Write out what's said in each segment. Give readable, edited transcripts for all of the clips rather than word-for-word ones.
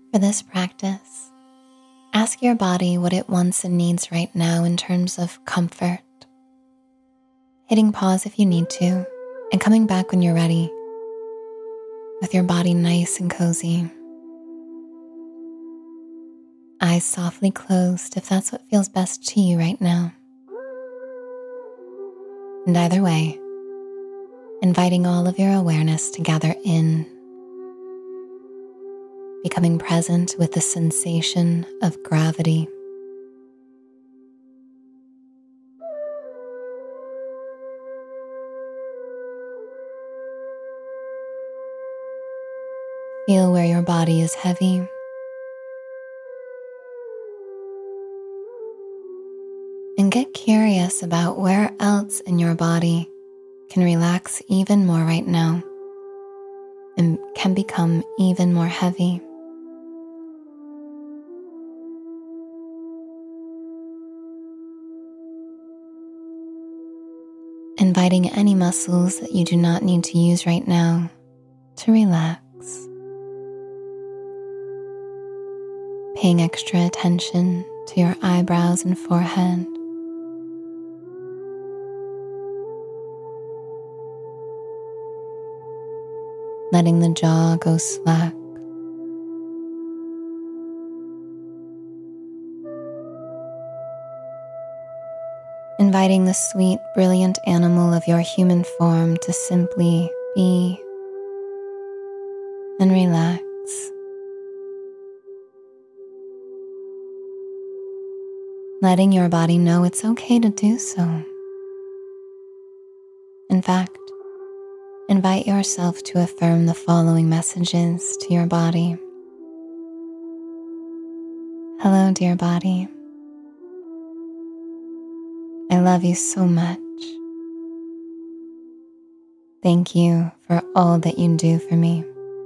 For this practice, ask your body what it wants and needs right now in terms of comfort, hitting pause if you need to, and coming back when you're ready, with your body nice and cozy. Eyes softly closed if that's what feels best to you right now. And either way, inviting all of your awareness to gather in, becoming present with the sensation of gravity. Feel where your body is heavy. And get curious about where else in your body can relax even more right now and can become even more heavy. Inviting any muscles that you do not need to use right now to relax. Paying extra attention to your eyebrows and forehead. Letting the jaw go slack. Inviting the sweet, brilliant animal of your human form to simply be and relax. Letting your body know it's okay to do so. In fact, invite yourself to affirm the following messages to your body. Hello, dear body. I love you so much. Thank you for all that you do for me.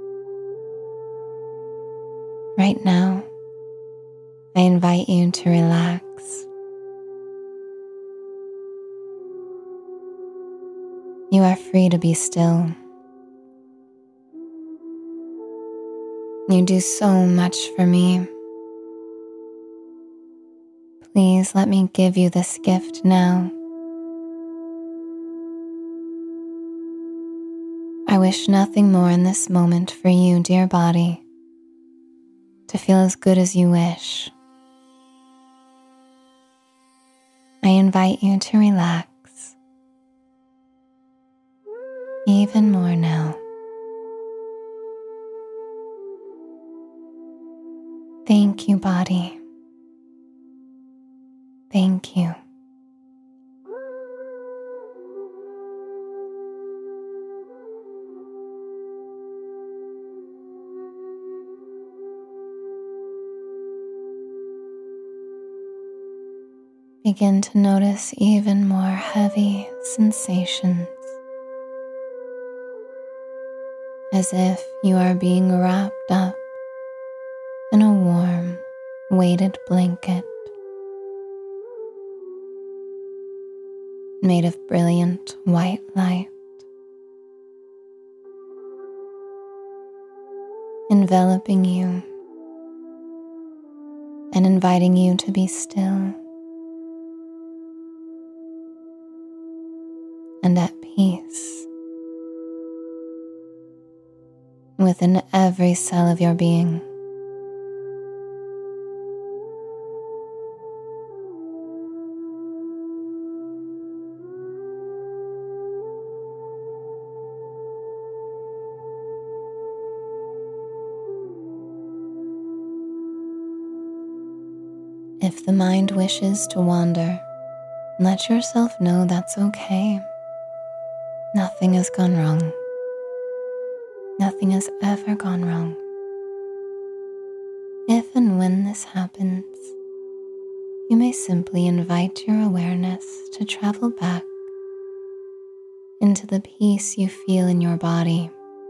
Right now, I invite you to relax. You are free to be still. You do so much for me. Please let me give you this gift now. I wish nothing more in this moment for you, dear body, to feel as good as you wish. I invite you to relax even more now. Thank you, body. Thank you. Begin to notice even more heavy sensations, as if you are being wrapped up in a warm, weighted blanket made of brilliant white light, enveloping you and inviting you to be still and at peace within every cell of your being. If the mind wishes to wander, let yourself know that's okay. Nothing has gone wrong. Nothing has ever gone wrong. If and when this happens, you may simply invite your awareness to travel back into the peace you feel in your body,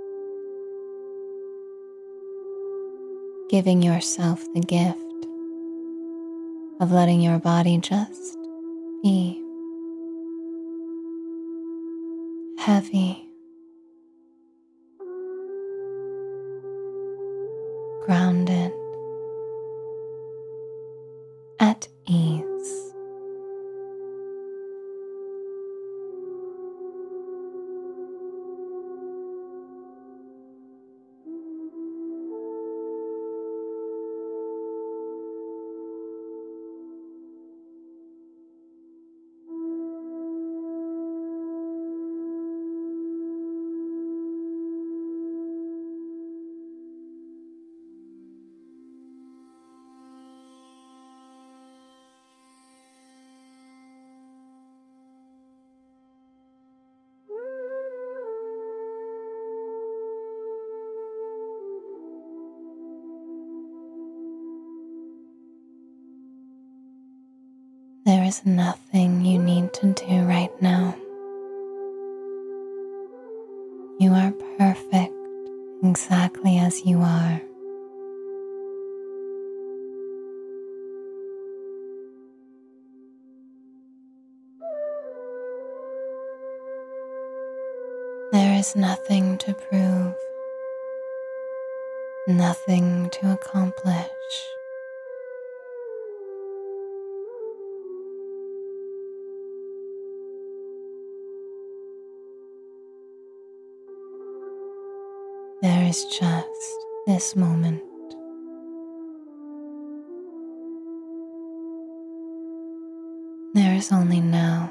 giving yourself the gift of letting your body just be heavy, grounded, There is nothing you need to do right now. You are perfect exactly as you are. There is nothing to prove, nothing to accomplish. There is just this moment. There is only now.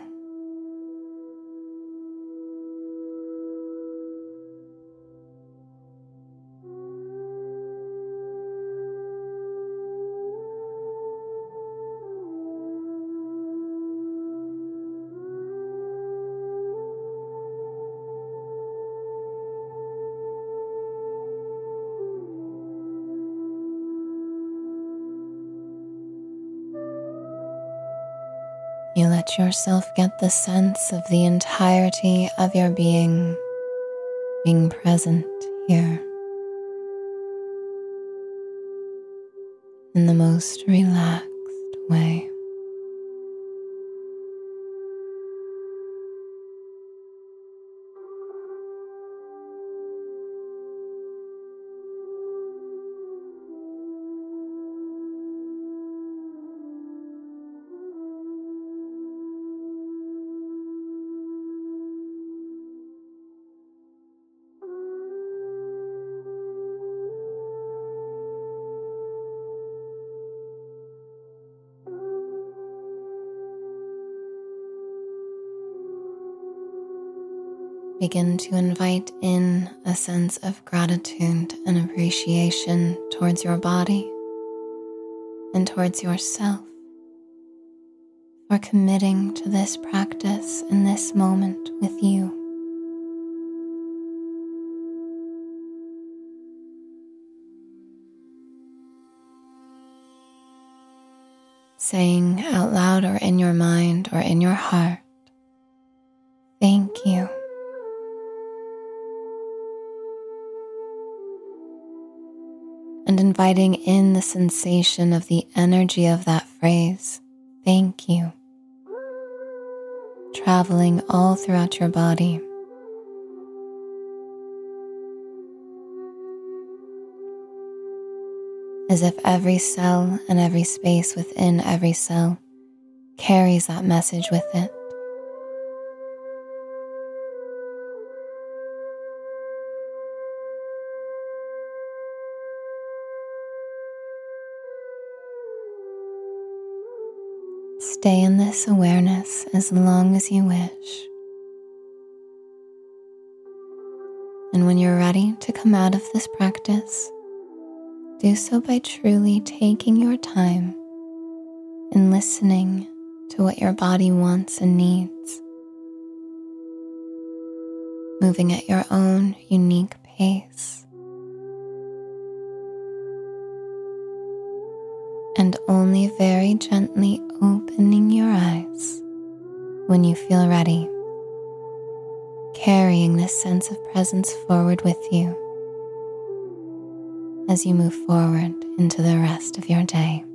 You let yourself get the sense of the entirety of your being present here in the most relaxed way. Begin to invite in a sense of gratitude and appreciation towards your body and towards yourself for committing to this practice in this moment with you. Saying out loud or in your mind or in your heart, thank you. And inviting in the sensation of the energy of that phrase, thank you, traveling all throughout your body. As if every cell and every space within every cell carries that message with it. Stay in this awareness as long as you wish. And when you're ready to come out of this practice, do so by truly taking your time and listening to what your body wants and needs, moving at your own unique pace. And only very gently opening your eyes when you feel ready, carrying this sense of presence forward with you as you move forward into the rest of your day.